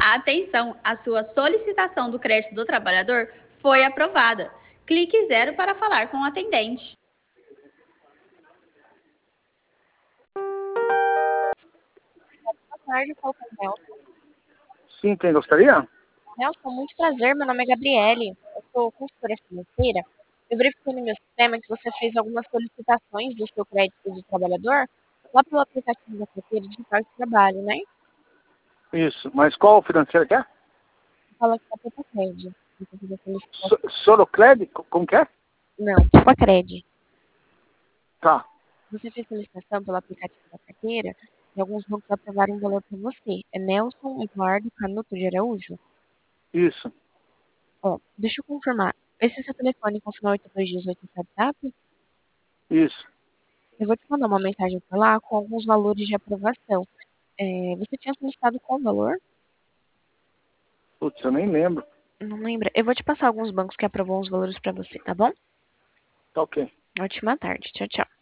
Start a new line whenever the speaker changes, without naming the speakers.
Atenção, a sua solicitação do crédito do trabalhador foi aprovada. Clique 0 para falar com o atendente.
Boa tarde, qual que é o Nelson?
Sim, quem gostaria?
Nelson, muito prazer, meu nome é Gabriele, eu sou consultora financeira. Eu verifiquei no meu sistema que você fez algumas solicitações do seu crédito de trabalhador lá pelo aplicativo da carteira digital de trabalho, né?
Isso, mas qual financeira que é?
Fala que é a Petacred. Você fez a solicitação.
Solocred? Como que é?
Não, tipo a Cred.
Tá,
Você fez solicitação pelo aplicativo da carteira e alguns bancos aprovaram um valor para você. É Nelson Eduardo Canuto de Araújo?
isso,
Ó, deixa eu confirmar. Esse é seu telefone com final 8218 no WhatsApp?
isso.
Eu vou te mandar uma mensagem por lá com alguns valores de aprovação. Você tinha solicitado qual valor?
Putz, eu nem lembro.
Não lembra? Eu vou te passar alguns bancos que aprovou os valores para você, tá bom?
Tá ok.
Ótima tarde. Tchau, tchau.